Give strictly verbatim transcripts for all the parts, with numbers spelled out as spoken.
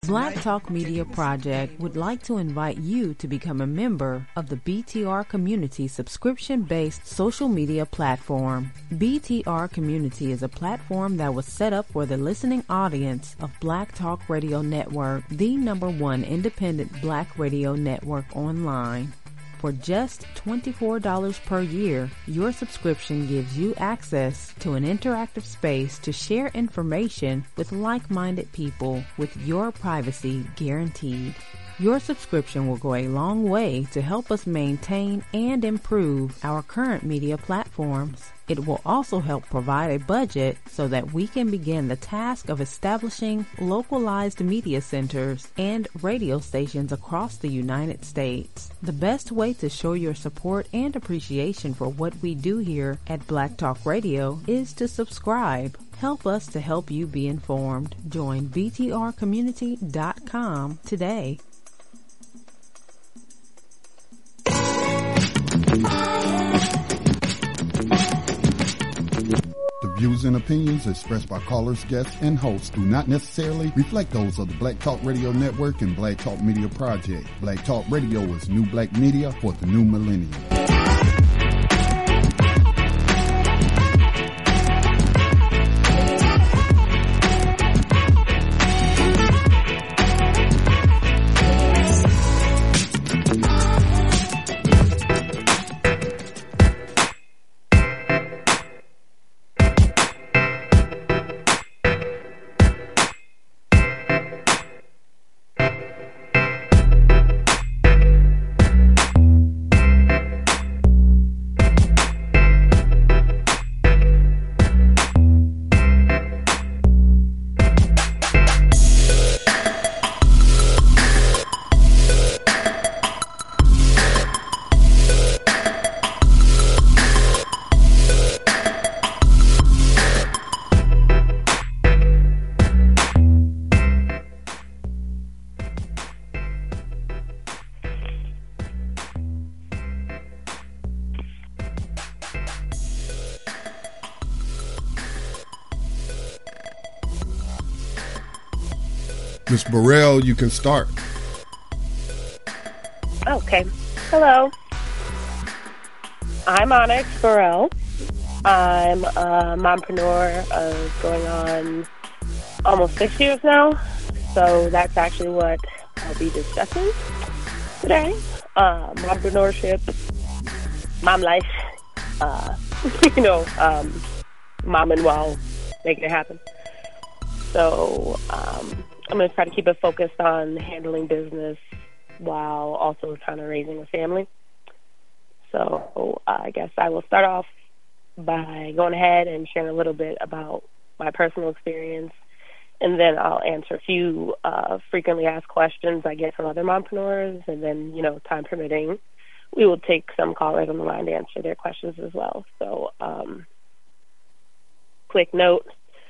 Black Talk Media Project would like to invite you to become a member of the B T R Community subscription-based social media platform. B T R Community is a platform that was set up for the listening audience of Black Talk Radio Network, the number one independent black radio network online. For just twenty-four dollars per year, your subscription gives you access to an interactive space to share information with like-minded people with your privacy guaranteed. Your subscription will go a long way to help us maintain and improve our current media platforms. It will also help provide a budget so that we can begin the task of establishing localized media centers and radio stations across the United States. The best way to show your support and appreciation for what we do here at Black Talk Radio is to subscribe. Help us to help you be informed. Join B T R community dot com today. The views and opinions expressed by callers, guests, and hosts do not necessarily reflect those of the Black Talk Radio Network and Black Talk Media Project. Black Talk Radio is new black media for the new millennium. Miz Burrell, you can start. Okay. Hello. I'm Onyx Burrell. I'm a mompreneur of going on almost six years now. So that's actually what I'll be discussing today. Uh, mompreneurship, mom life, uh, you know, um, momming while making it happen. So, um, I'm going to try to keep it focused on handling business while also kind of raising a family. So uh, I guess I will start off by going ahead and sharing a little bit about my personal experience, and then I'll answer a few uh, frequently asked questions I get from other mompreneurs, and then, you know, time permitting, we will take some callers on the line to answer their questions as well. So um, quick note.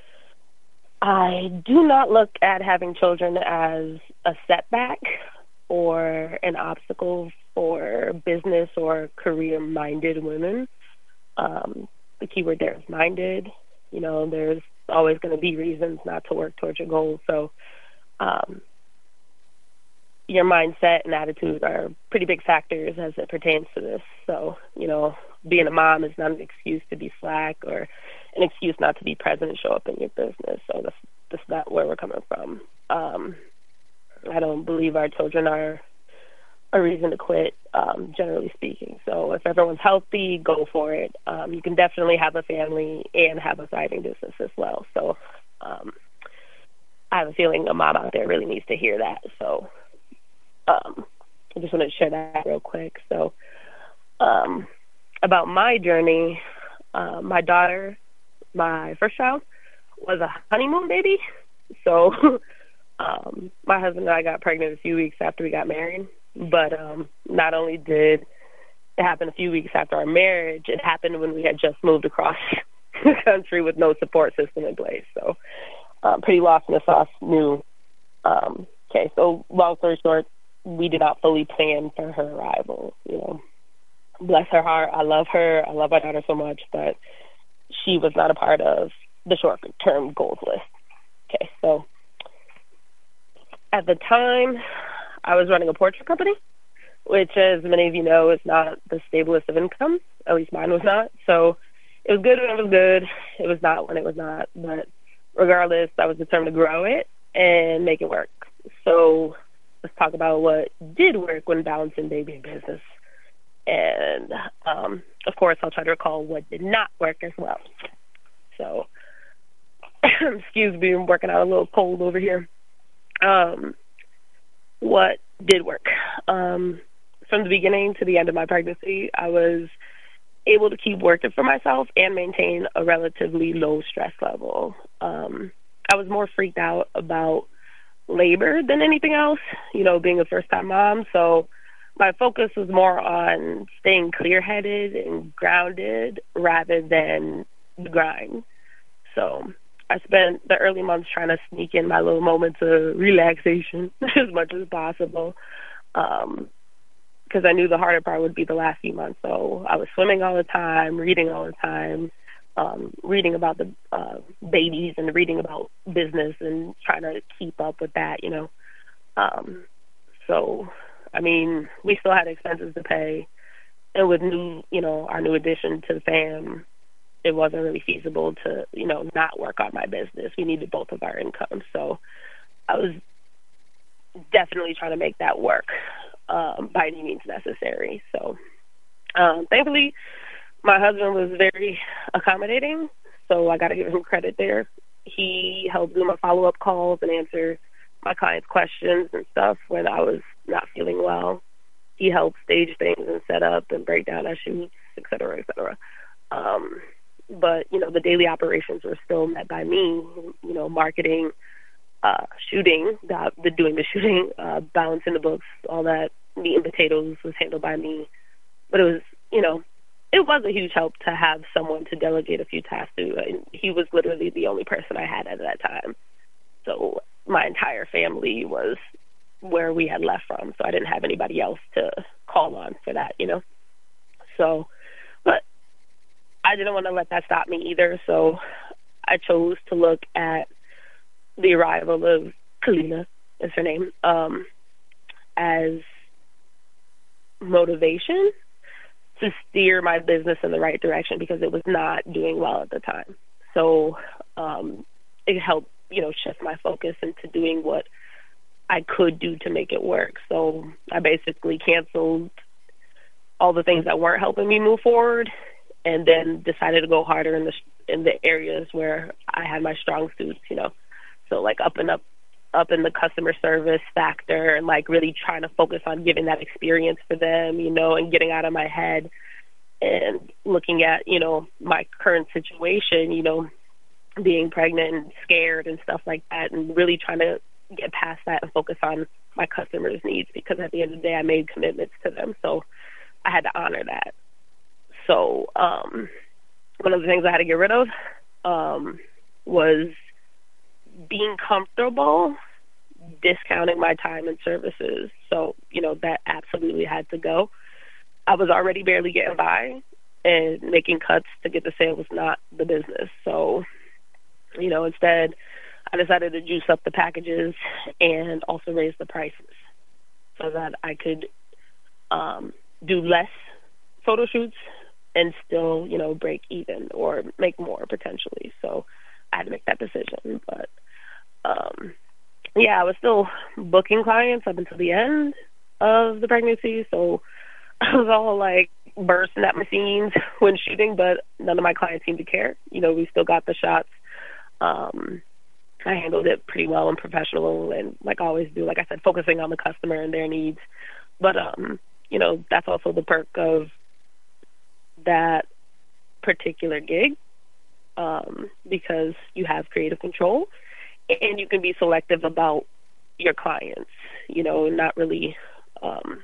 I do not look at having children as a setback or an obstacle for business or career-minded women. Um, the key word there is minded. You know, there's always going to be reasons not to work towards your goals. So um, your mindset and attitude are pretty big factors as it pertains to this. So, you know, being a mom is not an excuse to be slack or an excuse not to be present and show up in your business. So that's, that's not where we're coming from. Um, I don't believe our children are a reason to quit, um, generally speaking. So if everyone's healthy, go for it. Um, you can definitely have a family and have a thriving business as well. So um, I have a feeling a mom out there really needs to hear that. So um, I just wanted to share that real quick. So um, about my journey, uh, my daughter, my first child, was a honeymoon baby. So um, my husband and I got pregnant a few weeks after we got married. But um, not only did it happen a few weeks after our marriage, it happened when we had just moved across the country with no support system in place. So um, pretty lost in the sauce, new. Um, okay, so long story short, we did not fully plan for her arrival. You know, bless her heart. I love her. I love my daughter so much, but she was not a part of the short-term goals list. Okay, so at the time, I was running a portrait company, which, as many of you know, is not the stablest of income. At least mine was not. So it was good when it was good. It was not when it was not. But regardless, I was determined to grow it and make it work. So let's talk about what did work when balancing baby and business. And, um, of course, I'll try to recall what did not work as well. So, excuse me, I'm working out a little cold over here. Um, what did work? Um, from the beginning to the end of my pregnancy, I was able to keep working for myself and maintain a relatively low stress level. Um, I was more freaked out about labor than anything else, you know, being a first-time mom. So my focus was more on staying clear-headed and grounded rather than the grind. So I spent the early months trying to sneak in my little moments of relaxation as much as possible, um, because I knew the harder part would be the last few months. So I was swimming all the time, reading all the time, um, reading about the uh, babies and reading about business and trying to keep up with that, you know. Um, so, I mean, we still had expenses to pay. And with new, you know, our new addition to the fam, it wasn't really feasible to, you know, not work on my business. We needed both of our incomes. So I was definitely trying to make that work um, by any means necessary. So um, thankfully, my husband was very accommodating, so I got to give him credit there. He helped do my follow-up calls and answer my clients' questions and stuff when I was not feeling well. He helped stage things and set up and break down our shoots, et cetera, et cetera. Um, But, you know, the daily operations were still met by me, you know, marketing, uh, shooting, the, the doing the shooting, uh, balancing the books, all that meat and potatoes was handled by me. But it was, you know, it was a huge help to have someone to delegate a few tasks to. And he was literally the only person I had at that time. So my entire family was where we had left from. So I didn't have anybody else to call on for that, you know. So, but I didn't want to let that stop me either, so I chose to look at the arrival of Kalina, is her name, um, as motivation to steer my business in the right direction because it was not doing well at the time. So um, it helped, you know, shift my focus into doing what I could do to make it work. So I basically canceled all the things that weren't helping me move forward, and then decided to go harder in the in the areas where I had my strong suits, you know. So like up and up, up in the customer service factor, and like really trying to focus on giving that experience for them, you know, and getting out of my head and looking at, you know, my current situation, you know, being pregnant and scared and stuff like that, and really trying to get past that and focus on my customers' needs, because at the end of the day, I made commitments to them. So I had to honor that. So um, one of the things I had to get rid of um, was being comfortable discounting my time and services. So, you know, that absolutely had to go. I was already barely getting by, and making cuts to get the sale was not the business. So, you know, instead, I decided to juice up the packages and also raise the prices so that I could um, do less photo shoots and still, you know, break even or make more potentially. So I had to make that decision. But, um, yeah, I was still booking clients up until the end of the pregnancy. So I was all, like, bursting at my seams when shooting, but none of my clients seemed to care. You know, we still got the shots. Um, I handled it pretty well and professional, and like I always do, like I said, focusing on the customer and their needs. But, um, you know, that's also the perk of that particular gig, um, because you have creative control and you can be selective about your clients, you know, not really um,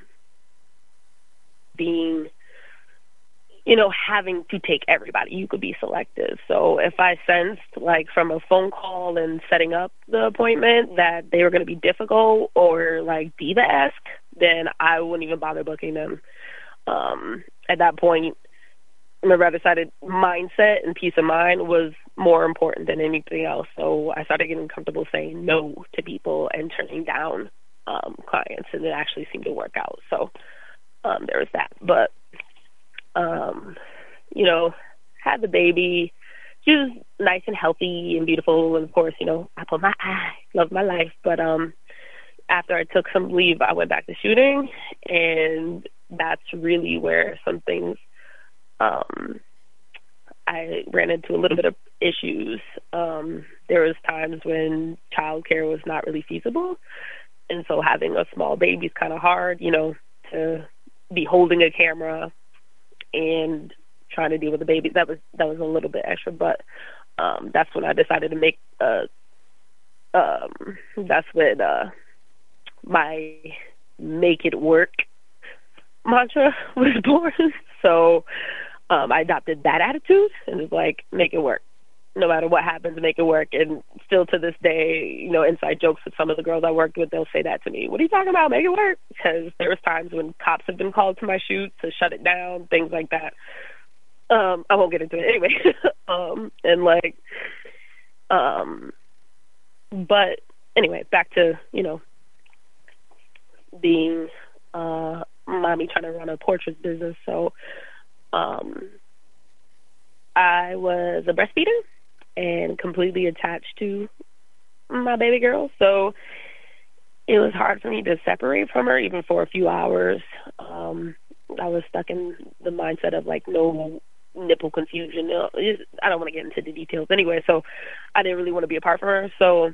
being, you know, having to take everybody. You could be selective. So if I sensed, like, from a phone call and setting up the appointment that they were going to be difficult or, like, diva-esque, then I wouldn't even bother booking them. Um, at that point, remember I decided mindset and peace of mind was more important than anything else. So I started getting comfortable saying no to people and turning down um, clients, and it actually seemed to work out. So um, there was that. But, um, you know, had the baby. She was nice and healthy and beautiful, and of course, you know, apple of my eye, love my life. But um, after I took some leave, I went back to shooting, and that's really where some things, um, I ran into a little bit of issues. Um, there was times when childcare was not really feasible, and so having a small baby is kind of hard, you know, to be holding a camera and trying to deal with the baby. That was that was a little bit extra, but um, that's when I decided to make. Uh, um, that's when uh, my "make it work" mantra was born. So um, I adopted that attitude and was like, "Make it work, no matter what happens. Make it work." And still to this day, you know, inside jokes with some of the girls I worked with, they'll say that to me. "What are you talking about? Make it work?" Because there was times when cops have been called to my shoot to shut it down, things like that. Um, I won't get into it anyway. um, and like, um, but anyway, back to, you know, being, uh, mommy trying to run a portrait business. So, um, I was a breastfeeder and completely attached to my baby girl. So it was hard for me to separate from her, even for a few hours. Um, I was stuck in the mindset of like, no nipple confusion. I don't want to get into the details anyway, so I didn't really want to be apart from her. So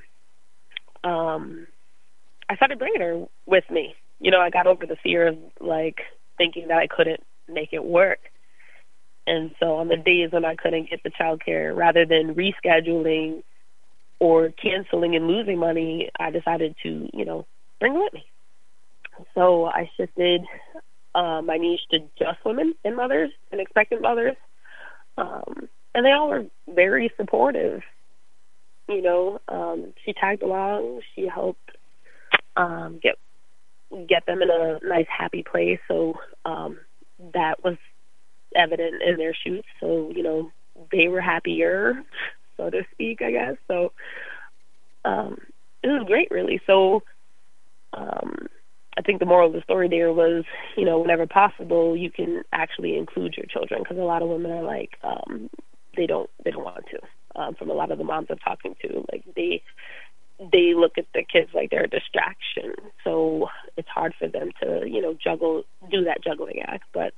um, I started bringing her with me. You know, I got over the fear of like thinking that I couldn't make it work. And so on the days when I couldn't get the childcare, rather than rescheduling or canceling and losing money, I decided to, you know, bring her with me. So I shifted uh, my niche to just women and mothers and expectant mothers. Um, and they all were very supportive. You know, um, she tagged along. She helped um, get get them in a nice, happy place. So um, that was evident in their shoots. So, you know, they were happier, so to speak, I guess. So um, it was great, really. So um, I think the moral of the story there was, you know, whenever possible, you can actually include your children, because a lot of women are like, um, they don't, they don't want to. Um, from a lot of the moms I'm talking to, like they, they look at the kids like they're a distraction. So it's hard for them to, you know, juggle, do that juggling act. But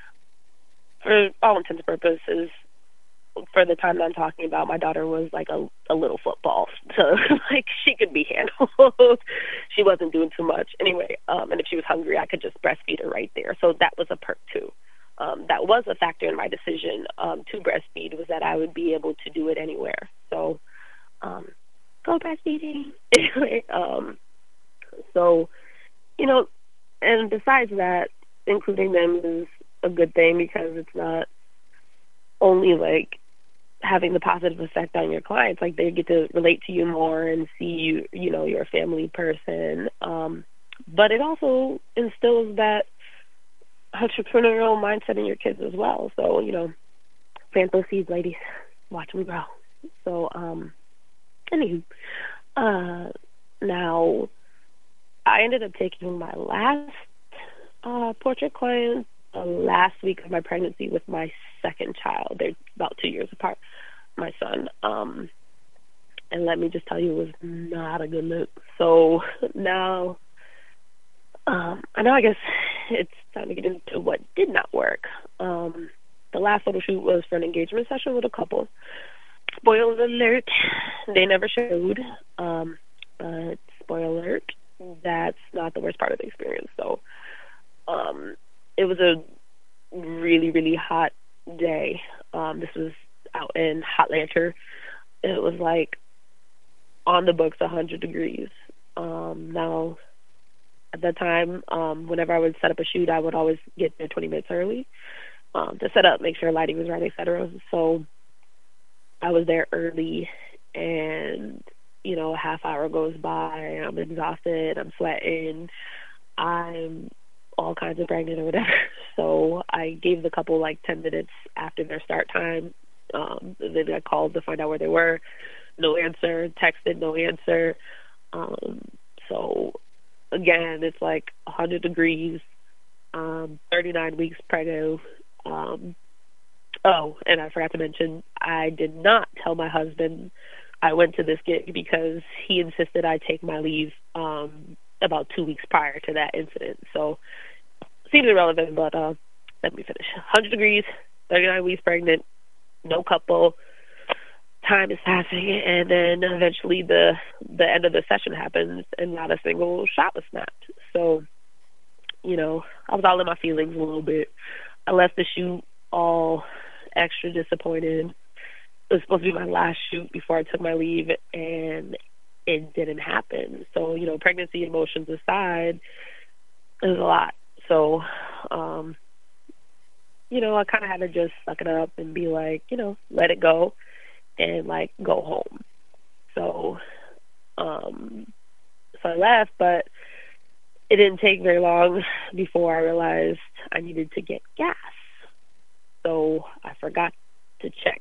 for all intents and purposes, for the time that I'm talking about, my daughter was like a, a little football. So, like, she could be handled. She wasn't doing too much. Anyway, um, and if she was hungry, I could just breastfeed her right there. So that was a perk, too. Um, that was a factor in my decision um, to breastfeed, was that I would be able to do it anywhere. So, um, go breastfeeding. Anyway, um, so, you know, and besides that, including them is a good thing, because it's not only like having the positive effect on your clients, like they get to relate to you more and see you, you know, you're a family person. Um, but it also instills that entrepreneurial mindset in your kids as well. So, you know, plant those seeds, ladies, watch them grow. So, um, anywho, uh, now I ended up taking my last uh, portrait client uh, last week of my pregnancy with my second child. They're about two years apart, my son. Um, and let me just tell you, it was not a good look. So now, um, I know I guess it's time to get into what did not work. Um, the last photo shoot was for an engagement session with a couple. Spoiler alert, they never showed. Um, but spoiler alert, that's not the worst part of the experience. So um, it was a really, really hot day. Um, this was out in Hotlanta. It was like on the books one hundred degrees. Um, now, at that time, um, whenever I would set up a shoot, I would always get there twenty minutes early um, to set up, make sure lighting was right, et cetera. So I was there early, and, you know, a half hour goes by, I'm exhausted, I'm sweating, I'm all kinds of pregnant or whatever. So I gave the couple like ten minutes after their start time. Um, and then I called to find out where they were. No answer. Texted, no answer. Um, so again, it's like one hundred degrees, um, thirty-nine weeks pregnant. Um, oh, and I forgot to mention, I did not tell my husband I went to this gig because he insisted I take my leave um, about two weeks prior to that incident. So seems irrelevant, but uh, let me finish. one hundred degrees, thirty-nine weeks pregnant, no couple. Time is passing, and then eventually the the end of the session happens, and not a single shot was snapped. So, you know, I was all in my feelings a little bit. I left the shoot all extra disappointed. It was supposed to be my last shoot before I took my leave, and it didn't happen. So, you know, pregnancy emotions aside, it was a lot. So, um, you know, I kind of had to just suck it up and be like, you know, let it go and, like, go home. So, um, so I left, but it didn't take very long before I realized I needed to get gas. So I forgot to check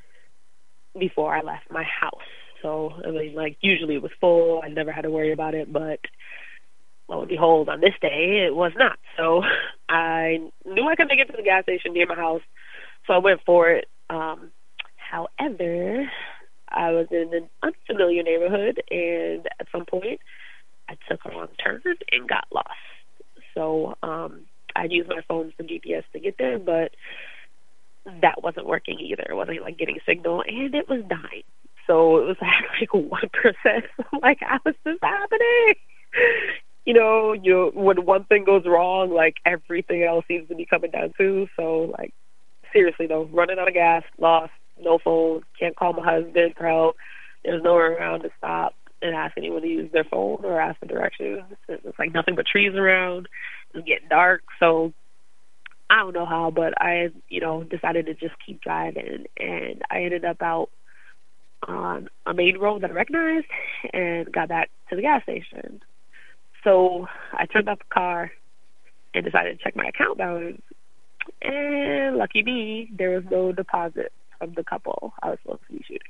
before I left my house. So, I mean, like, usually it was full. I never had to worry about it, but lo and behold, on this day, it was not. So I knew I could make it to the gas station near my house, so I went for it. Um, however, I was in an unfamiliar neighborhood, and at some point, I took a wrong turn and got lost. So um, I used my phone for G P S to get there, but that wasn't working either. It wasn't, like, getting signal, and it was dying. So it was like one percent. Like, how is this happening? You know, you when one thing goes wrong, like, everything else seems to be coming down too. So, like, seriously, though, running out of gas, lost, no phone, can't call my husband for help. There's nowhere around to stop and ask anyone to use their phone or ask for directions. It's like nothing but trees around. It's getting dark. So I don't know how, but I, you know, decided to just keep driving. And I ended up out on a main road that I recognized and got back to the gas station. So I turned off the car and decided to check my account balance. And lucky me, there was no deposit from the couple I was supposed to be shooting.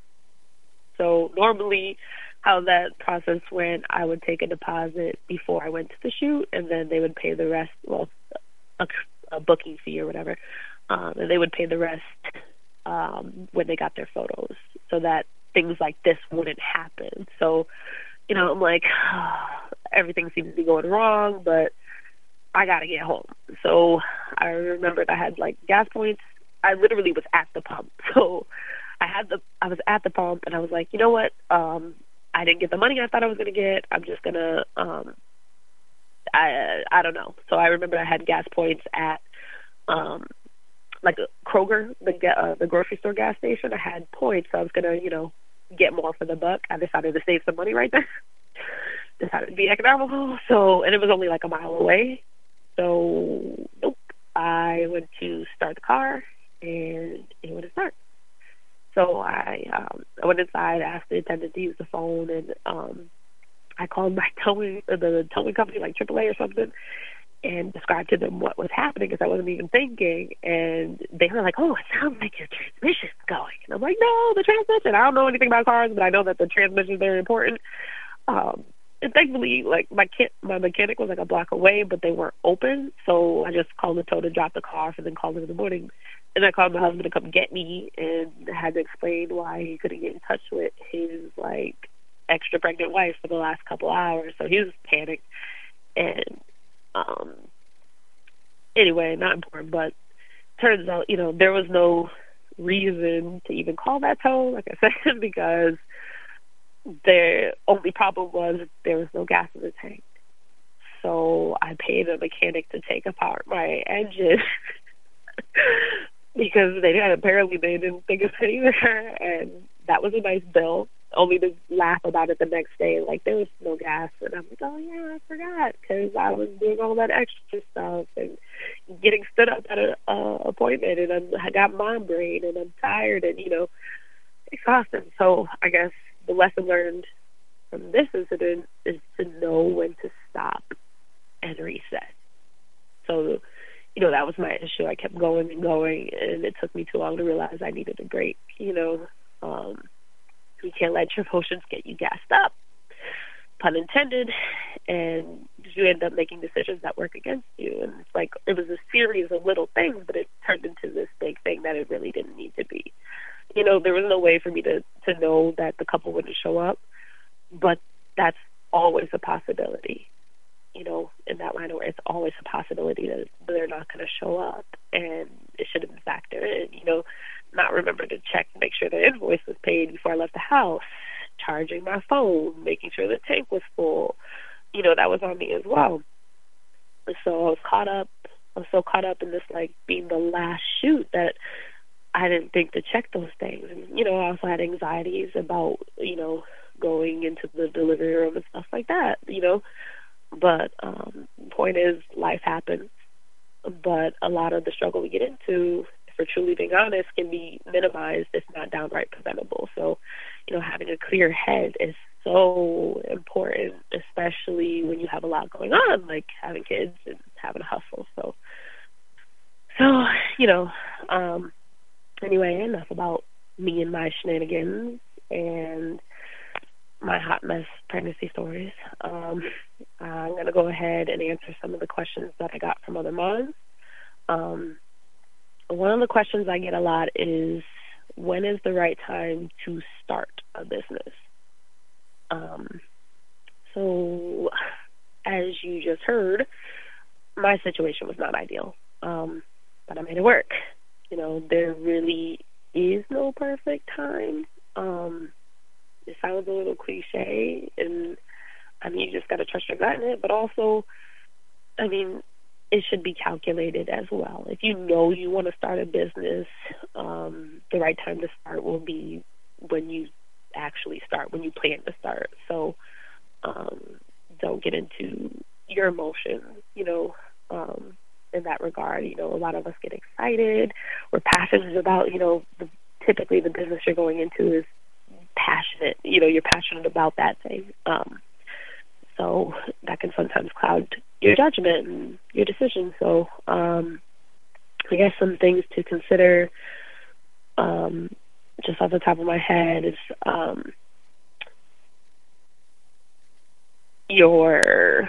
So normally how that process went, I would take a deposit before I went to the shoot, and then they would pay the rest, well, a, a booking fee or whatever, um, and they would pay the rest um, when they got their photos so that things like this wouldn't happen. So, you know, I'm like, oh, everything seems to be going wrong, but I got to get home. So I remembered I had, like, gas points. I literally was at the pump. So I had the, I was at the pump, and I was like, you know what? Um, I didn't get the money I thought I was going to get. I'm just going to, um, I, I don't know. So I remember I had gas points at, um, like a Kroger, the, uh, the grocery store gas station. I had points, so I was going to, you know, get more for the buck. I decided to save some money right there. Decided to be economical. So, and it was only like a mile away. So, nope. I went to start the car, and it wouldn't start. So I, um, I went inside, asked the attendant to use the phone, and um, I called my towing, uh, the towing company, like triple A or something, and described to them what was happening because I wasn't even thinking. And they were like, "Oh, it sounds like your transmission's going." And I'm like, "No, the transmission. I don't know anything about cars, but I know that the transmission is very important." Um, and thankfully, like my kit, my mechanic was like a block away, but they weren't open. So I just called the tow to drop the car off and then called them in the morning. And I called my husband to come get me and had to explain why he couldn't get in touch with his, like, extra pregnant wife for the last couple hours. So he was panicked. And um, anyway, not important, but turns out, you know, there was no reason to even call that tow, like I said, because the only problem was there was no gas in the tank. So I paid a mechanic to take apart my engine because they had, apparently they didn't think of it either, and that was a nice bill, only to laugh about it the next day, like there was no gas. And I'm like, oh yeah, I forgot, because I was doing all that extra stuff and getting stood up at an uh, appointment, and I'm, I got mom brain, and I'm tired and, you know, exhausted. So I guess the lesson learned from this incident is to know when to stop and reset. So, you know, that was my issue. I kept going and going, and it took me too long to realize I needed a break, you know. Um, you can't let your emotions get you gassed up, pun intended, and you end up making decisions that work against you. And it's like, it was a series of little things, but it turned into this big thing that it really didn't need to be. You know, there was no way for me to, to know that the couple wouldn't show up, but that's always a possibility. You know, in that line of work, it's always a possibility that they're not going to show up, and it should have been factored in. You know, not remember to check and make sure the invoice was paid before I left the house, charging my phone, making sure the tank was full. You know, that was on me as well. And so I was caught up, I was so caught up in this, like, being the last shoot that I didn't think to check those things. And, you know, I also had anxieties about, you know, going into the delivery room and stuff like that, you know. But um, the point is, life happens. But a lot of the struggle we get into, if we're truly being honest, can be minimized, if not downright preventable. So, you know, having a clear head is so important, especially when you have a lot going on, like having kids and having a hustle. So, so you know, um, anyway, enough about me and my shenanigans and my hot mess pregnancy stories. Um, I'm going to go ahead and answer some of the questions that I got from other moms. Um, one of the questions I get a lot is, when is the right time to start a business? Um, so, as you just heard, my situation was not ideal, um, but I made it work. You know, there really is no perfect time. Um, It sounds a little cliche, and I mean, you just got to trust your gut in it, but also, I mean, it should be calculated as well. If you know you want to start a business, um, the right time to start will be when you actually start, when you plan to start. So um, don't get into your emotions, you know, um, in that regard. You know, a lot of us get excited. We're passionate about, you know, the, typically the business you're going into is passionate, you know, you're passionate about that thing. Um, so that can sometimes cloud your judgment and your decision. So um, I guess some things to consider, um, just off the top of my head, is um, your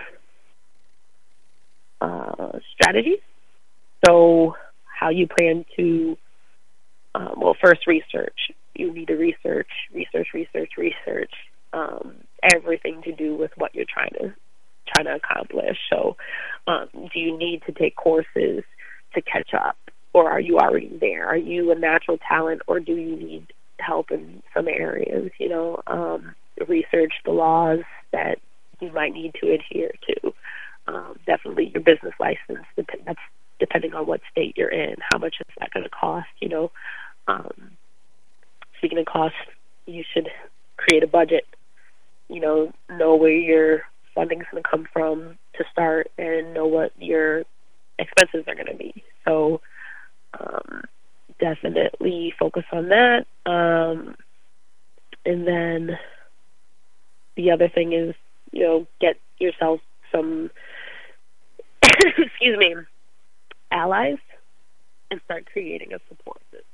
uh, strategies. So how you plan to, um, well, first research. You need to research, research, research, research, um, everything to do with what you're trying to trying to accomplish. So, um, do you need to take courses to catch up, or are you already there? Are you a natural talent, or do you need help in some areas? You know, um, research the laws that you might need to adhere to. Um, definitely your business license. That's depending on what state you're in. How much is that going to cost? You know. Um, Speaking of costs, you should create a budget, you know, know where your funding's going to come from to start, and know what your expenses are going to be. So um, definitely focus on that. Um, and then the other thing is, you know, get yourself some, excuse me, allies, and start creating a support system.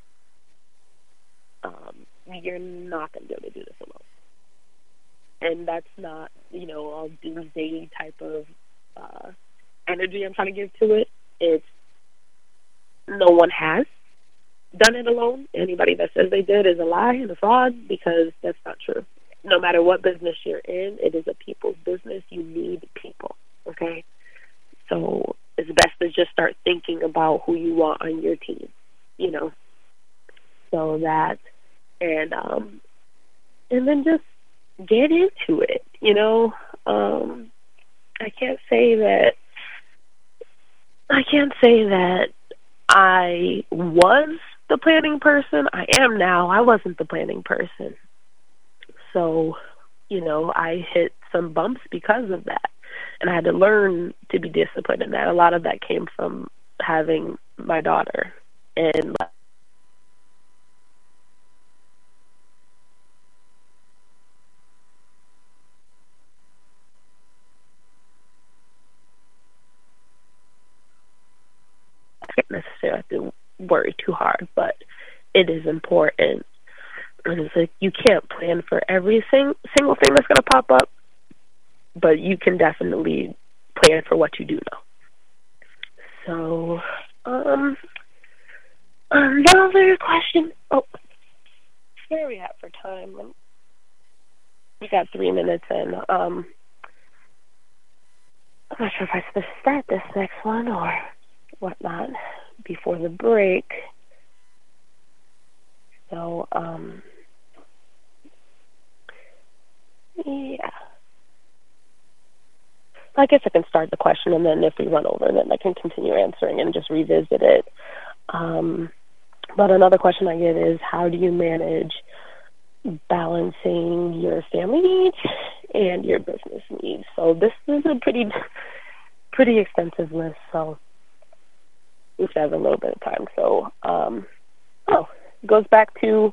Um, you're not going to be able to do this alone. And that's not, you know, a doomsday type of uh, energy I'm trying to give to it. It's, no one has done it alone. Anybody that says they did is a lie and a fraud, because that's not true. No matter what business you're in, it is a people's business. You need people, okay? So it's best to just start thinking about who you want on your team, you know, so that, and um, and then just get into it, you know. Um, I can't say that, I can't say that I was the planning person. I am now. I wasn't the planning person. So, you know, I hit some bumps because of that. And I had to learn to be disciplined in that. A lot of that came from having my daughter. And worry too hard, but it is important. And it's like you can't plan for every sing- single thing that's going to pop up, but you can definitely plan for what you do know. So, um, another question. Oh, where are we at for time? We got three minutes in. Um, I'm not sure if I should start this next one or whatnot before the break. So, um, yeah. I guess I can start the question, and then if we run over, then I can continue answering and just revisit it. Um, but another question I get is, how do you manage balancing your family needs and your business needs? So this is a pretty, pretty extensive list, so we should have a little bit of time. So, um, oh, it goes back to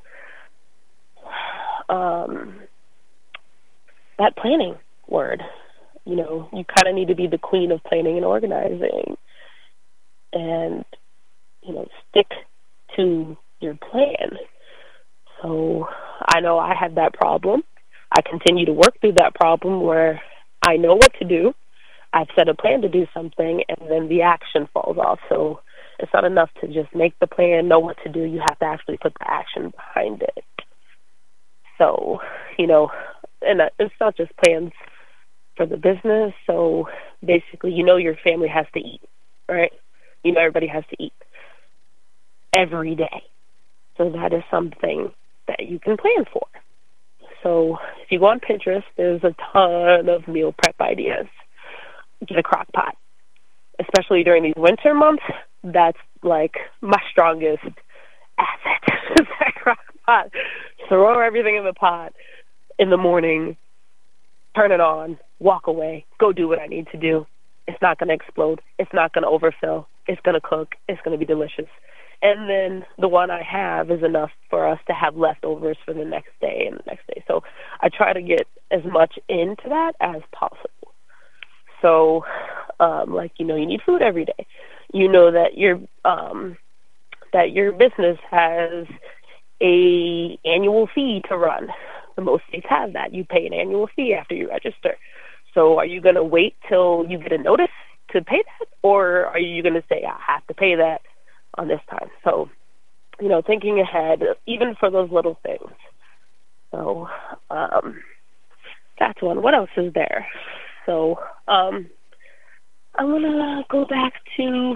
um, that planning word. You know, you kind of need to be the queen of planning and organizing and, you know, stick to your plan. So I know I had that problem. I continue to work through that problem where I know what to do. I've set a plan to do something, and then the action falls off. So it's not enough to just make the plan, know what to do. You have to actually put the action behind it. So, you know, and it's not just plans for the business. So basically, you know your family has to eat, right? You know everybody has to eat every day. So that is something that you can plan for. So if you go on Pinterest, there's a ton of meal prep ideas. Get a crock pot. Especially during these winter months, that's like my strongest asset is that crock pot. Throw everything in the pot in the morning, turn it on, walk away, go do what I need to do. It's not going to explode. It's not going to overfill. It's going to cook. It's going to be delicious. And then the one I have is enough for us to have leftovers for the next day and the next day. So I try to get as much into that as possible. So, um, like, you know, you need food every day. You know that your um, that your business has a annual fee to run. The most states have that. You pay an annual fee after you register. So are you going to wait till you get a notice to pay that? Or are you going to say, I have to pay that on this time? So, you know, thinking ahead, even for those little things. So um, that's one. What else is there? So um, I'm going to go back to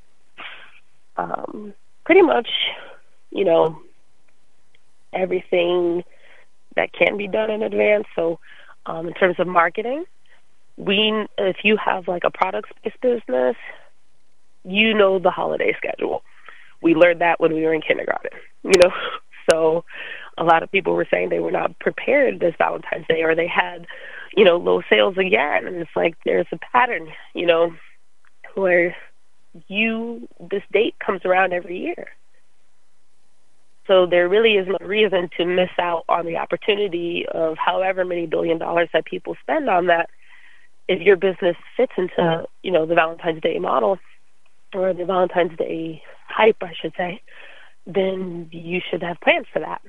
um, pretty much, you know, everything that can be done in advance. So um, in terms of marketing, we if you have like a product-based business, you know the holiday schedule. We learned that when we were in kindergarten, you know. So a lot of people were saying they were not prepared this Valentine's Day, or they had, you know, low sales again. And it's like there's a pattern, you know, where you this date comes around every year. So there really is no reason to miss out on the opportunity of however many billion dollars that people spend on that. If your business fits into, you know, the Valentine's Day model or the Valentine's Day hype, I should say, then you should have plans for that.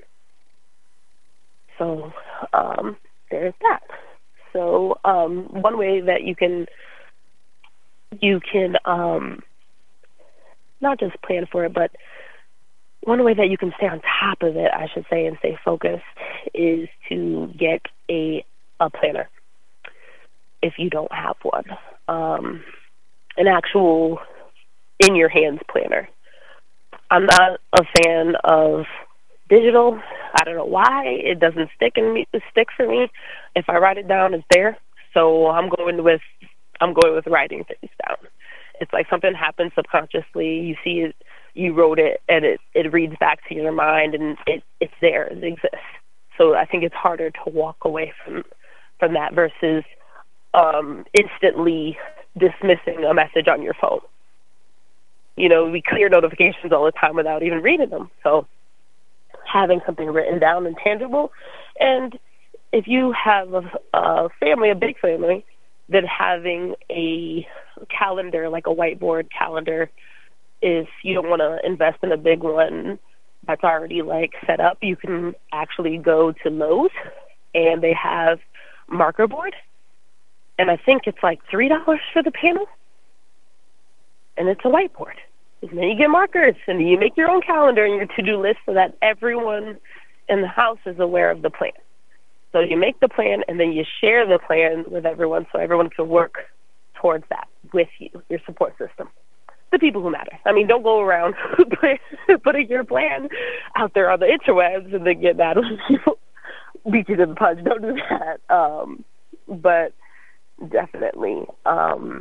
So um, there's that. So um, one way that you can you can um, not just plan for it, but one way that you can stay on top of it, I should say, and stay focused is to get a a planner if you don't have one, um, an actual in-your-hands planner. I'm not a fan of digital. I don't know why. It doesn't stick in me. Stick for me. If I write it down, it's there. So I'm going with I'm going with writing things down. It's like something happens subconsciously. You see it, you wrote it, and it, it reads back to your mind, and it, it's there. It exists. So I think it's harder to walk away from from that versus um, instantly dismissing a message on your phone. You know, we clear notifications all the time without even reading them. So having something written down and tangible. And if you have a, a family, a big family, then having a calendar, like a whiteboard calendar, if you don't want to invest in a big one that's already like set up, you can actually go to Lowe's and they have marker board. And I think it's like three dollars for the panel. And it's a whiteboard. And then you get markers and you make your own calendar and your to-do list so that everyone in the house is aware of the plan. So you make the plan and then you share the plan with everyone so everyone can work towards that with you, your support system. The people who matter. I mean, don't go around putting your plan out there on the interwebs and then get mad when people beat you to the punch. Don't do that. Um, but definitely. Um,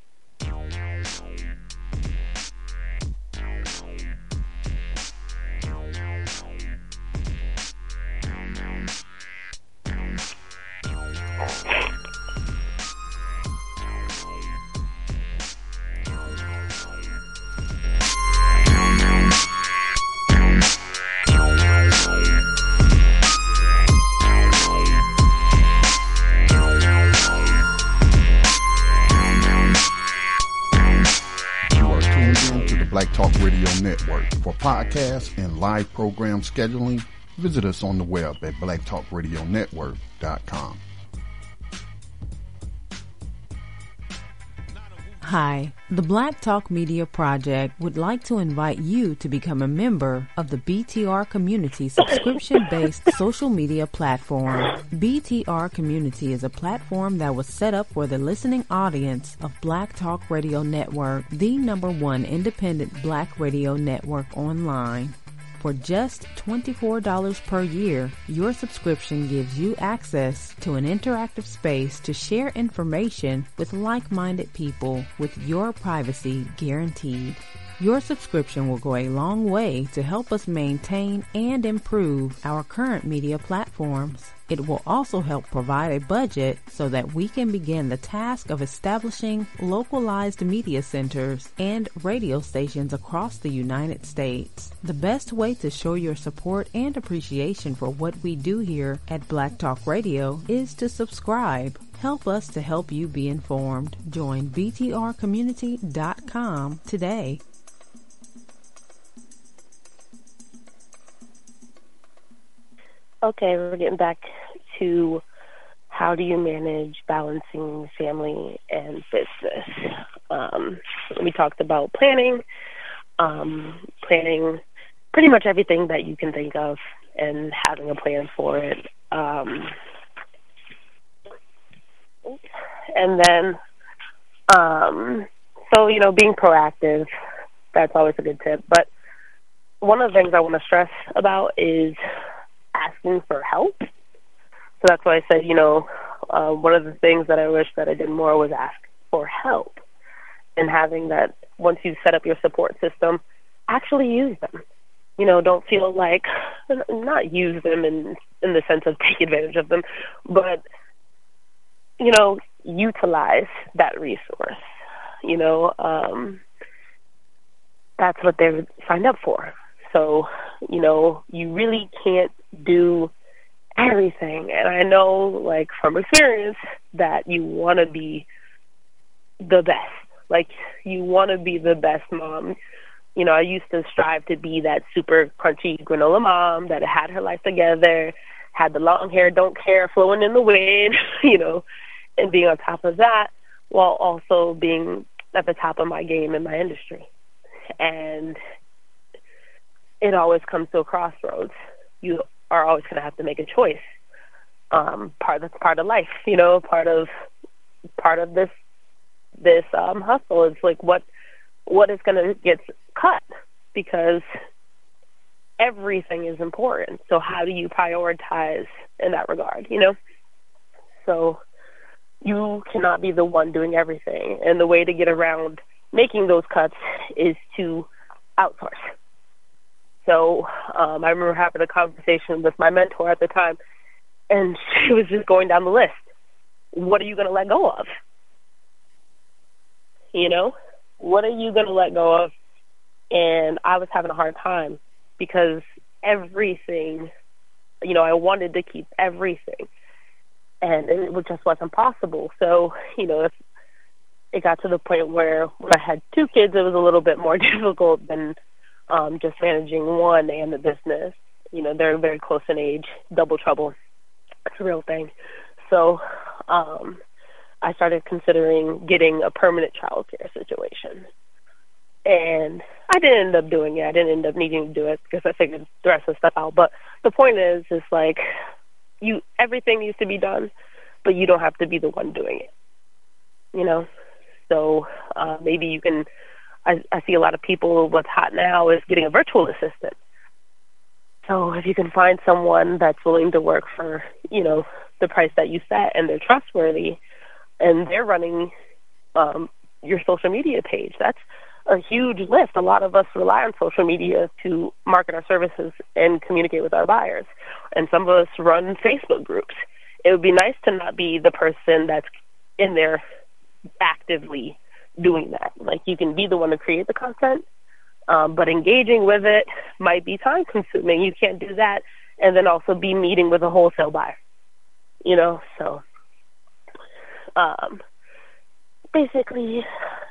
Black Talk Radio Network. For podcasts and live program scheduling, visit us on the web at black talk radio network dot com. Hi, the Black Talk Media Project would like to invite you to become a member of the B T R Community subscription-based social media platform. B T R Community is a platform that was set up for the listening audience of Black Talk Radio Network, the number one independent black radio network online. For just twenty-four dollars per year, your subscription gives you access to an interactive space to share information with like-minded people with your privacy guaranteed. Your subscription will go a long way to help us maintain and improve our current media platforms. It will also help provide a budget so that we can begin the task of establishing localized media centers and radio stations across the United States. The best way to show your support and appreciation for what we do here at Black Talk Radio is to subscribe. Help us to help you be informed. Join B T R community dot com today. Okay, we're getting back to how do you manage balancing family and business. Um, we talked about planning, um, planning pretty much everything that you can think of and having a plan for it. Um, and then, um, so, you know, being proactive, that's always a good tip. But one of the things I want to stress about is asking for help. So that's why I said, you know, uh, one of the things that I wish that I did more was ask for help, and having that once you set up your support system, actually use them. You know, don't feel like, not use them in, in the sense of take advantage of them, but, you know, utilize that resource. You know, um, that's what they're signed up for. So, you know, you really can't do everything. And I know, like, from experience that you want to be the best. Like, you want to be the best mom. You know, I used to strive to be that super crunchy granola mom that had her life together, had the long hair, don't care, flowing in the wind, you know, and being on top of that while also being at the top of my game in my industry. And it always comes to a crossroads. You are always going to have to make a choice. Um, part that's part of life, you know, part of part of this this um, hustle is like what what is going to get cut, because everything is important. So how do you prioritize in that regard, you know? So you cannot be the one doing everything, and the way to get around making those cuts is to outsource. So um, I remember having a conversation with my mentor at the time, and she was just going down the list. What are you going to let go of? You know, what are you going to let go of? And I was having a hard time because everything, you know, I wanted to keep everything, and it just wasn't possible. So, you know, if it got to the point where when I had two kids, it was a little bit more difficult than um, just managing one and the business. You know, they're very close in age, double trouble. It's a real thing. So um, I started considering getting a permanent child care situation. And I didn't end up doing it. I didn't end up needing to do it because I figured the rest of the stuff out. But the point is, is like, you everything needs to be done, but you don't have to be the one doing it, you know? So uh, maybe you can, I, I see a lot of people, what's hot now is getting a virtual assistant. So if you can find someone that's willing to work for, you know, the price that you set and they're trustworthy and they're running um, your social media page, that's a huge lift. A lot of us rely on social media to market our services and communicate with our buyers. And some of us run Facebook groups. It would be nice to not be the person that's in there actively doing that. Like, you can be the one to create the content, um, but engaging with it might be time consuming. You can't do that and then also be meeting with a wholesale buyer, you know? So um, basically,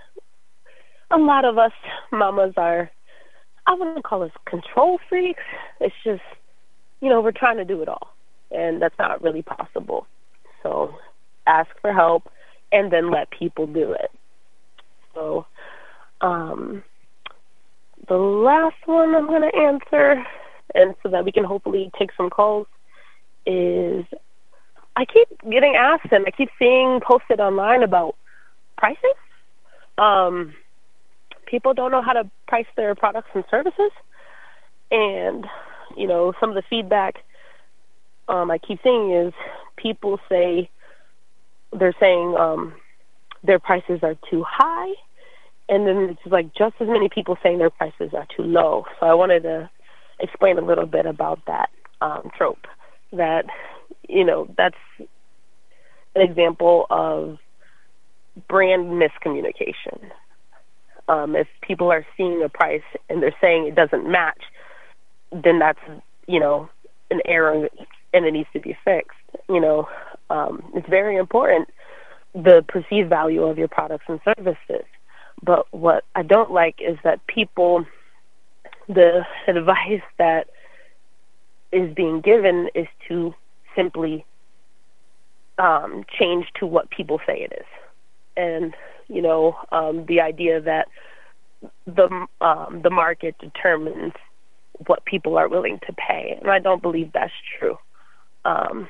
a lot of us mamas are, I wouldn't call us control freaks. It's just, you know, we're trying to do it all, and that's not really possible. So ask for help and then let people do it. So um, the last one I'm going to answer, and so that we can hopefully take some calls, is I keep getting asked and I keep seeing posted online about pricing. Um, people don't know how to price their products and services. And, you know, some of the feedback um, I keep seeing is people say, they're saying um, their prices are too high. And then it's like just as many people saying their prices are too low. So I wanted to explain a little bit about that um, trope, that, you know, that's an example of brand miscommunication. Um, if people are seeing a price and they're saying it doesn't match, then that's, you know, an error and it needs to be fixed. You know, um, it's very important, the perceived value of your products and services. But what I don't like is that people, the advice that is being given is to simply um, change to what people say it is. And, you know, um, the idea that the um, the market determines what people are willing to pay. And I don't believe that's true. Um,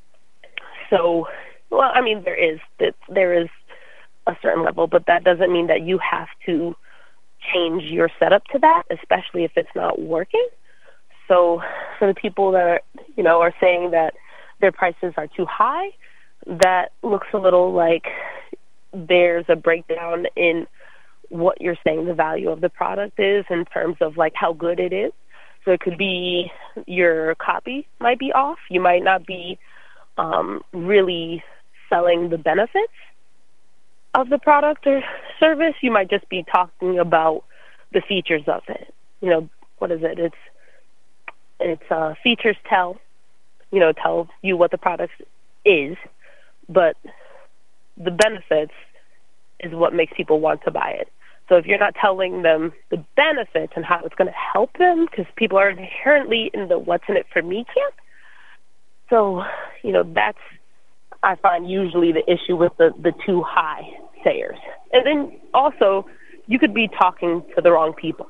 so, well, I mean, there is, there is a certain level, but that doesn't mean that you have to change your setup to that, especially if it's not working. So for the people that are, you know, are saying that their prices are too high, that looks a little like there's a breakdown in what you're saying the value of the product is in terms of like how good it is. So it could be your copy might be off. You might not be um, really selling the benefits of the product or service. You might just be talking about the features of it. You know, what is it? It's it's uh, features tell, you know, tell you what the product is, but the benefits is what makes people want to buy it. So if you're not telling them the benefits and how it's going to help them, because people are inherently in the what's in it for me camp. So, you know, that's, I find, usually the issue with the, the too high sayers. And then also, you could be talking to the wrong people.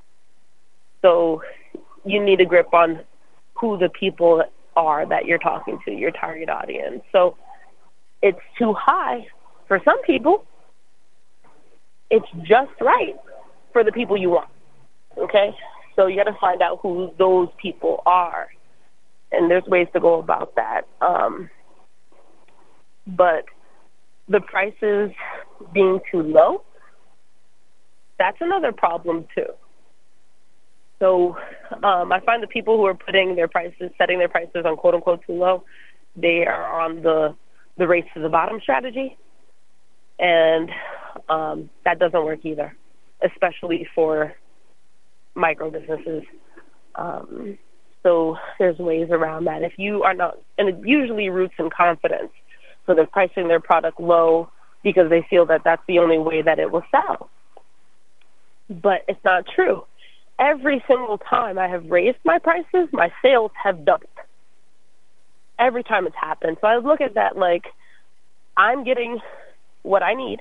So you need a grip on who the people are that you're talking to, your target audience. So it's too high for some people. It's just right for the people you want, okay? So you got to find out who those people are, and there's ways to go about that. Um, but the prices being too low, that's another problem too. So um, I find the people who are putting their prices, setting their prices on quote-unquote too low, they are on the, the race to the bottom strategy. And um, that doesn't work either, especially for micro businesses. Um, so there's ways around that. If you are not, and it usually roots in confidence. So they're pricing their product low because they feel that that's the only way that it will sell. But it's not true. Every single time I have raised my prices, my sales have doubled. Every time it's happened. So I look at that like I'm getting what I need,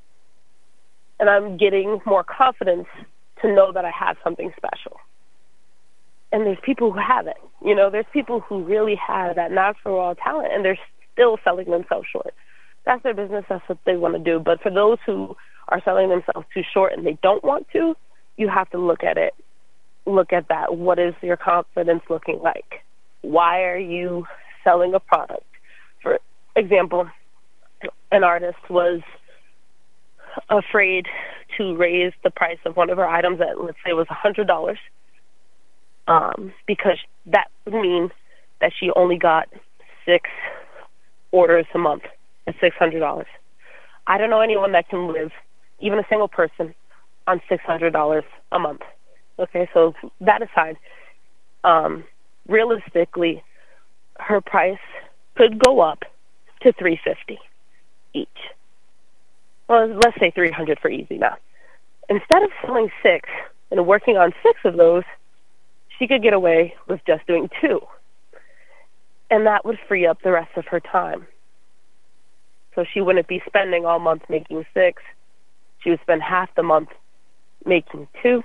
and I'm getting more confidence to know that I have something special. And there's people who have it. You know, there's people who really have that natural raw talent, and they're still selling themselves short. That's their business. That's what they want to do. But for those who are selling themselves too short and they don't want to, you have to look at it. Look at that. What is your confidence looking like? Why are you selling a product? For example, an artist was afraid to raise the price of one of her items that, let's say, was one hundred dollars, um, because that would mean that she only got six orders a month at six hundred dollars. I don't know anyone that can live, even a single person, on six hundred dollars a month. Okay, so that aside, um, realistically, her price could go up to three hundred fifty dollars each. Well, let's say three hundred dollars for easy math. Instead of selling six and working on six of those, she could get away with just doing two. And that would free up the rest of her time. So she wouldn't be spending all month making six. She would spend half the month making two.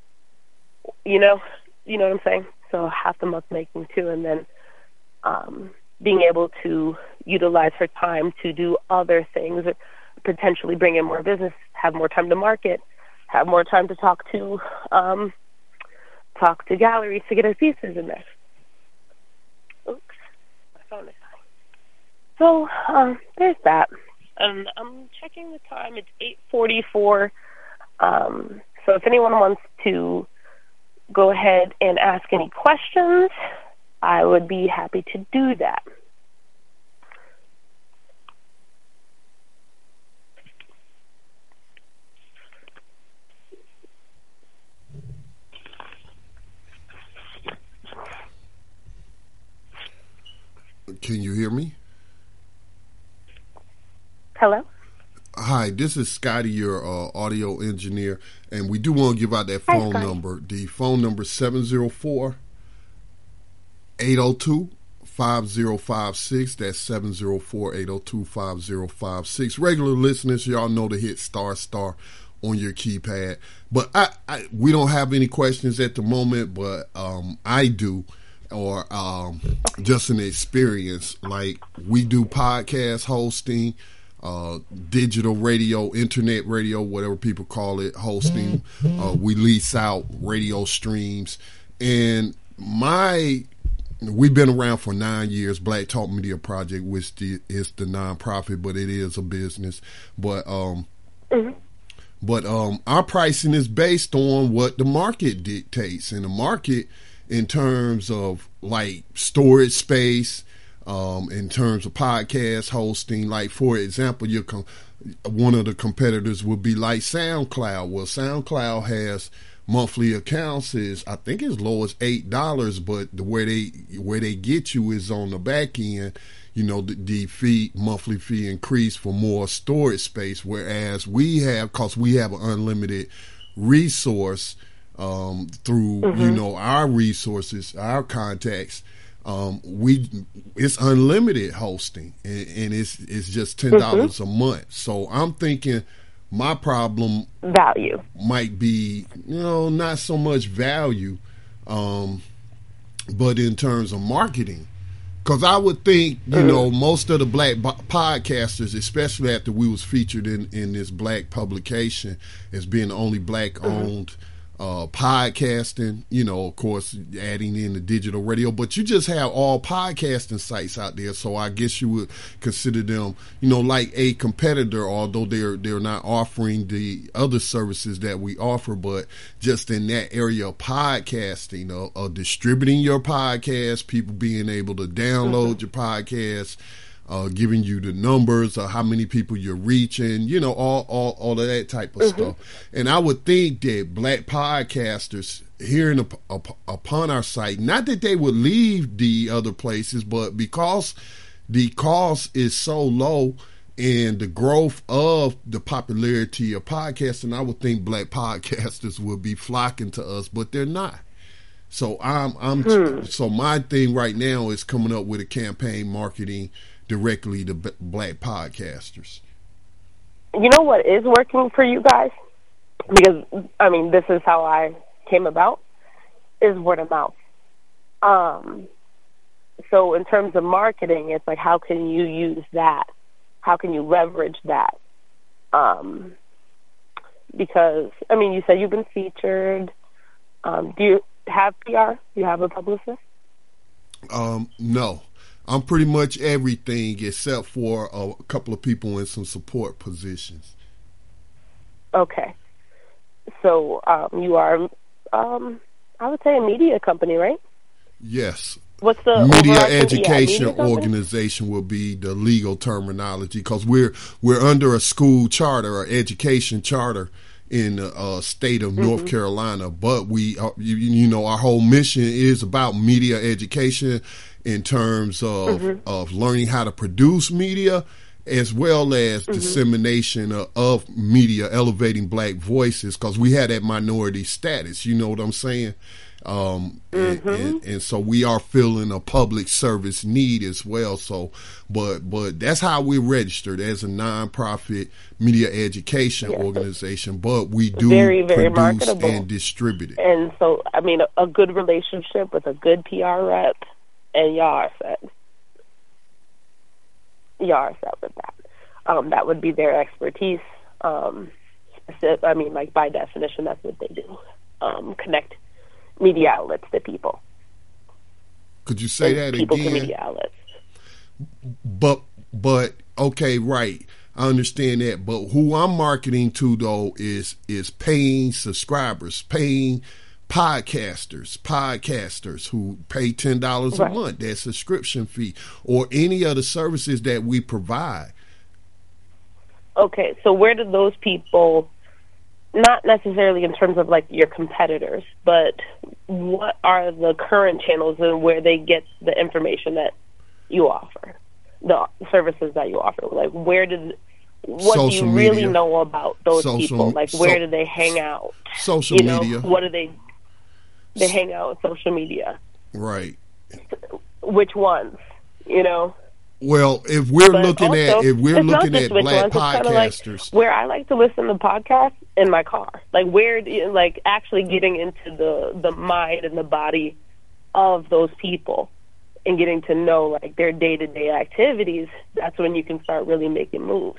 You know, you know what I'm saying? So half the month making two, and then um, being able to utilize her time to do other things, potentially bring in more business, have more time to market, have more time to talk to um, talk to galleries to get her pieces in there. Oops, my phone is dying. So um, there's that. And I'm checking the time. It's eight forty-four. Um, so if anyone wants to go ahead and ask any questions, I would be happy to do that. Can you hear me? Hello? Hi, this is Scotty, your uh, audio engineer, and we do want to give out that phone Hi, number. The phone number is seven zero four, eight zero two, five zero five six. That's seven zero four, eight zero two, five zero five six. Regular listeners, y'all know to hit star star on your keypad. But I, I we don't have any questions at the moment, but um, I do. Or um, just an experience. Like, we do podcast hosting, uh, digital radio, internet radio, whatever people call it, hosting. Uh, we lease out radio streams. And my, we've been around for nine years, Black Talk Media Project, which the, is the nonprofit, but it is a business. But, um, mm-hmm. but um, our pricing is based on what the market dictates. And the market, in terms of like storage space, um, in terms of podcast hosting, like for example, your com- one of the competitors would be like SoundCloud. Well, SoundCloud has monthly accounts is I think as low as eight dollars, but the where they where they get you is on the back end. You know, the, the fee monthly fee increase for more storage space, whereas we have, cause we have an unlimited resource. Um, through, mm-hmm. you know, our resources, our contacts, um, we, it's unlimited hosting, and, and it's, it's just ten dollars mm-hmm. a month. So I'm thinking my problem value might be, you know, not so much value, um, but in terms of marketing. Cause I would think, you mm-hmm. know, most of the black bo- podcasters, especially after we was featured in, in this black publication as being the only black owned, mm-hmm. Uh, podcasting, you know, of course, adding in the digital radio, but you just have all podcasting sites out there. So I guess you would consider them, you know, like a competitor, although they're they're not offering the other services that we offer, but just in that area of podcasting, of uh, uh, distributing your podcast, people being able to download mm-hmm. your podcast. Uh, giving you the numbers of how many people you're reaching, you know, all all, all of that type of mm-hmm. stuff. And I would think that black podcasters hearing up, up, upon our site, not that they would leave the other places, but because the cost is so low and the growth of the popularity of podcasting, I would think black podcasters would be flocking to us, but they're not. So I'm, I'm, hmm. so my thing right now is coming up with a campaign marketing directly to b- black podcasters. You know what is working for you guys? Because, I mean, this is how I came about, is word of mouth. Um, so in terms of marketing, it's like, how can you use that? How can you leverage that? Um, because, I mean, you said you've been featured. Um, do you have P R? Do you have a publicist? Um, no. I'm pretty much everything except for a couple of people in some support positions. Okay. So um, you are, um, I would say, a media company, right? Yes. What's the media education yeah, media organization will be the legal terminology, because we're we're under a school charter or education charter in the uh, state of mm-hmm. North Carolina, but we uh, you, you know our whole mission is about media education in terms of mm-hmm. of learning how to produce media, as well as mm-hmm. dissemination of, of media, elevating black voices, because we had that minority status. You know what I'm saying? Um, mm-hmm. and, and, and so we are filling a public service need as well. So, but, but that's how we're registered as a nonprofit media education yes. organization, but we do very, very produce marketable. And distribute it. And so, I mean, a, a good relationship with a good P R rep, and y'all are set. Y'all are set with that. Um, that would be their expertise. Um, I mean, like, by definition, that's what they do. Um, connect media outlets to people. Could you say that people again? People to media outlets. But, but, okay, right. I understand that. But who I'm marketing to, though, is is paying subscribers, paying podcasters, podcasters who pay ten dollars right. a month, their subscription fee, or any other services that we provide. Okay, so where do those people, not necessarily in terms of like your competitors, but what are the current channels and where they get the information that you offer, the services that you offer? Like, where did, what social do you really media. know about those social, people? Like, where so, do they hang out? Social you know, media. What do they, they hang out on social media? Right. Which ones, you know? Well, if we're but looking also, at if we're looking at black ones, podcasters, like where I like to listen to podcasts in my car, like where, like actually getting into the the mind and the body of those people and getting to know like their day to day activities. That's when you can start really making moves.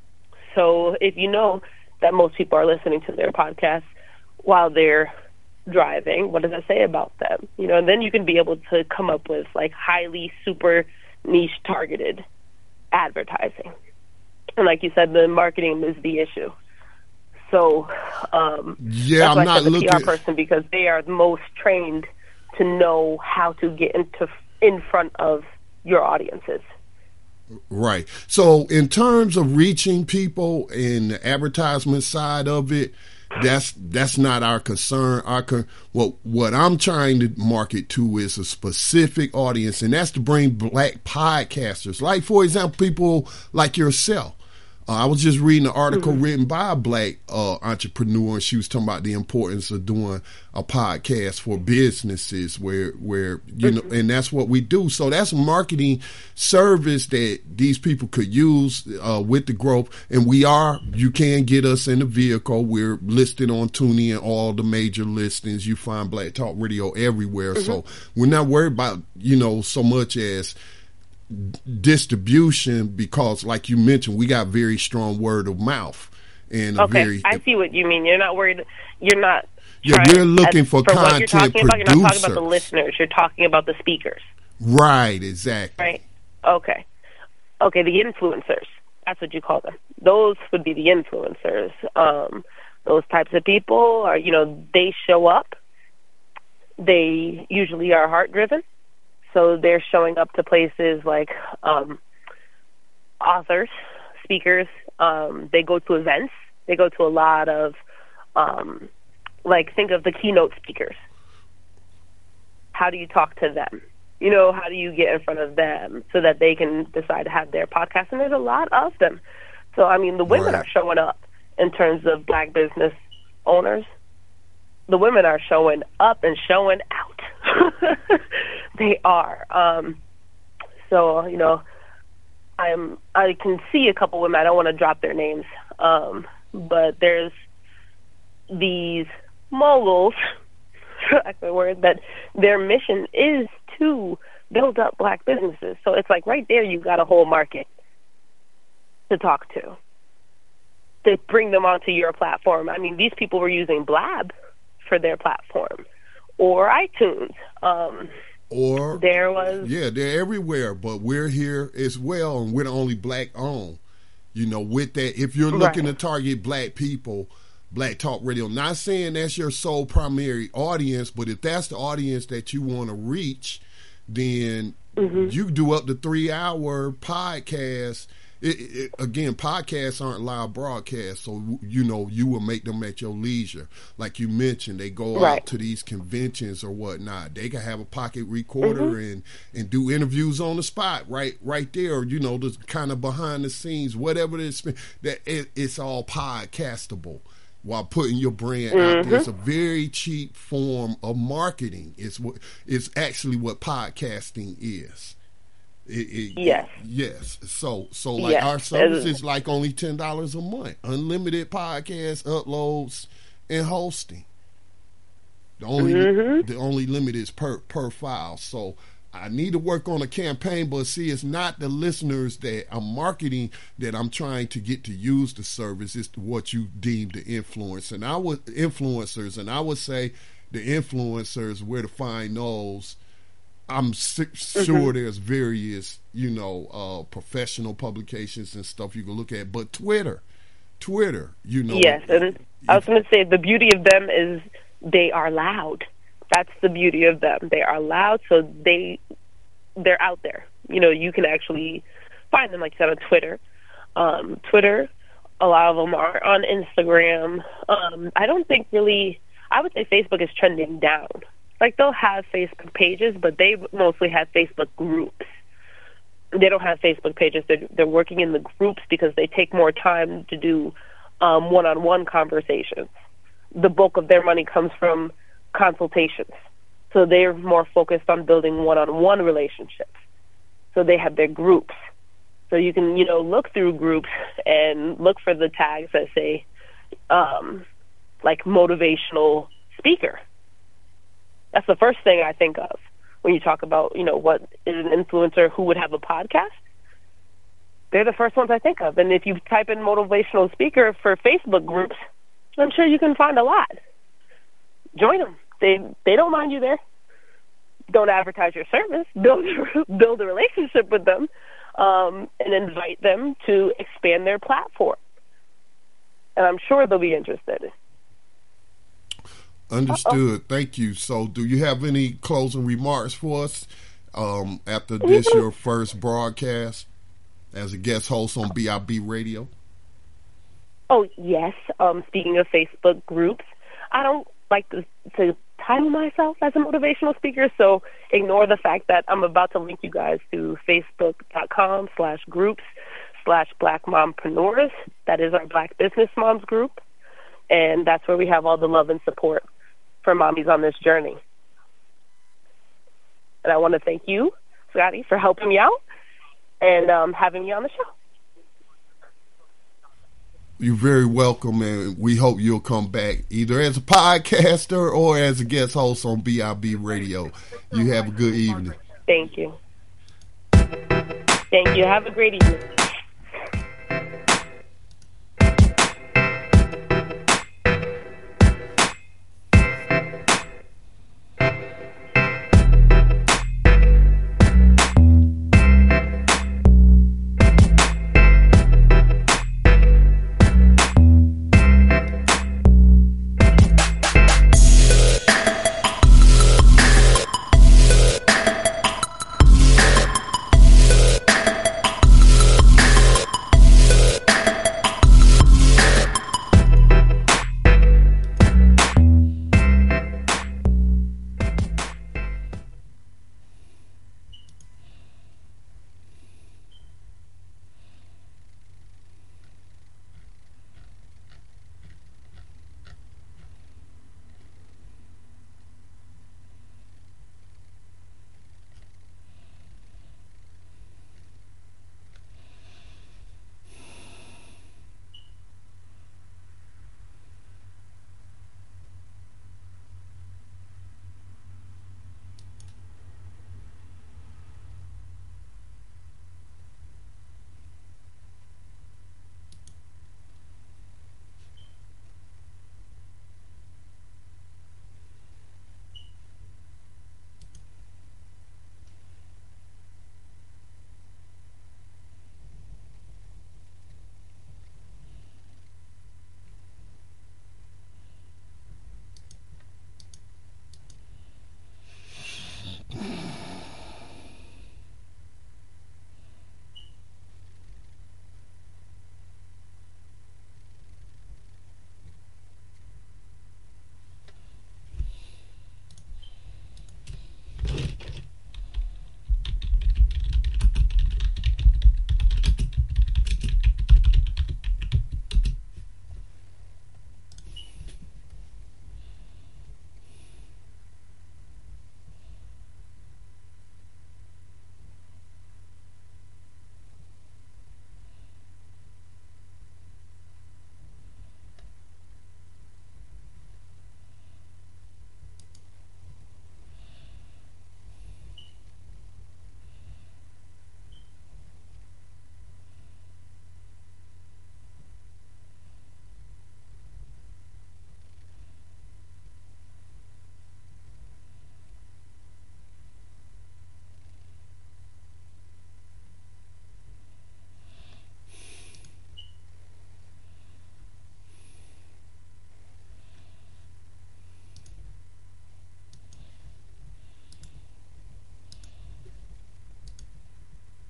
So if you know that most people are listening to their podcasts while they're driving, what does that say about them? You know, and then you can be able to come up with like highly super niche targeted advertising. And like you said, the marketing is the issue. So um, yeah, that's I'm why not I said the looking P R person, because they are the most trained to know how to get into in front of your audiences. Right. So in terms of reaching people in the advertisement side of it, That's that's not our concern. Our con- what what I'm trying to market to is a specific audience, and that's to bring black podcasters, like for example, people like yourself. Uh, I was just reading an article mm-hmm. written by a black uh, entrepreneur, and she was talking about the importance of doing a podcast for businesses where, where you mm-hmm. know, and that's what we do. So that's a marketing service that these people could use uh, with the growth. And we are, you can get us in the vehicle. We're listed on TuneIn, all the major listings. You find Black Talk Radio everywhere. Mm-hmm. So we're not worried about, you know, so much as distribution, because like you mentioned, we got very strong word of mouth and a okay very I see what you mean. You're not worried, you're not yeah we're looking as, for, for content what you're talking producers. About, you're not talking about the listeners, you're talking about the speakers. Right, exactly. Right. Okay. Okay, the influencers, that's what you call them. Those would be the influencers. Um, those types of people are, you know, they show up, they usually are heart driven. So they're showing up to places like um, authors, speakers. Um, they go to events. They go to a lot of, um, like, think of the keynote speakers. How do you talk to them? you know, how do you get in front of them so that they can decide to have their podcast? And there's a lot of them. So, I mean, the women right. are showing up in terms of black business owners. The women are showing up and showing out. They are. Um, so, you know, I'm, I can see a couple women. I don't want to drop their names. Um, but there's these moguls, that's the word, that their mission is to build up black businesses. So it's like right there you've got a whole market to talk to, to bring them onto your platform. I mean, these people were using Blab for their platform, or iTunes. Um, or there was... Yeah, they're everywhere, but we're here as well, and we're the only black-owned. You know, with that, if you're looking right. to target black people, Black Talk Radio, not saying that's your sole primary audience, but if that's the audience that you want to reach, then mm-hmm. you do up to three-hour podcasts. It, it, again, podcasts aren't live broadcasts, so, you know, you will make them at your leisure. Like you mentioned, they go right. out to these conventions or whatnot. They can have a pocket recorder mm-hmm. and, and do interviews on the spot right right there, you know, the kind of behind the scenes, whatever it is, that it, it's all podcastable while putting your brand mm-hmm. out there. It's a very cheap form of marketing. It's what it's actually what podcasting is. It, it, yes. Yes. So, so like yes. our service is like only ten dollars a month. Unlimited podcast uploads and hosting. The only mm-hmm. the only limit is per per file. So I need to work on a campaign, but see, it's not the listeners that I'm marketing that I'm trying to get to use the service. It's what you deem the influence, and I would influencers, and I would say the influencers, where to find those. I'm sure mm-hmm. there's various, you know, uh, professional publications and stuff you can look at, but Twitter, Twitter, you know. Yes, and I was going to say the beauty of them is they are loud. That's the beauty of them. They are loud, so they they're out there. You know, you can actually find them, like you said, on Twitter. Um, Twitter, a lot of them are on Instagram. Um, I don't think really. I would say Facebook is trending down. Like, they'll have Facebook pages, but they mostly have Facebook groups. They don't have Facebook pages. They're, they're working in the groups because they take more time to do um, one-on-one conversations. The bulk of their money comes from consultations. So they're more focused on building one-on-one relationships. So they have their groups. So you can, you know, look through groups and look for the tags that say, um, like, motivational speaker. That's the first thing I think of when you talk about, you know, what is an influencer who would have a podcast. They're the first ones I think of. And if you type in motivational speaker for Facebook groups, I'm sure you can find a lot. Join them. They they don't mind you there. Don't advertise your service. Build build a relationship with them, um, and invite them to expand their platform. And I'm sure they'll be interested. Understood. Uh-oh. Thank you. So do you have any closing remarks for us um, after this, your first broadcast as a guest host on B I B Radio? Oh, yes. Um, speaking of Facebook groups, I don't like to, to title myself as a motivational speaker, so ignore the fact that I'm about to link you guys to facebook.com slash groups slash black mompreneurs. That is our Black Business Moms group, and that's where we have all the love and support for mommies on this journey. And I want to thank you, Scotty, for helping me out and um, having me on the show. You're very welcome, and we hope you'll come back either as a podcaster or as a guest host on B I B Radio. You have a good evening. Thank you. Thank you. Have a great evening.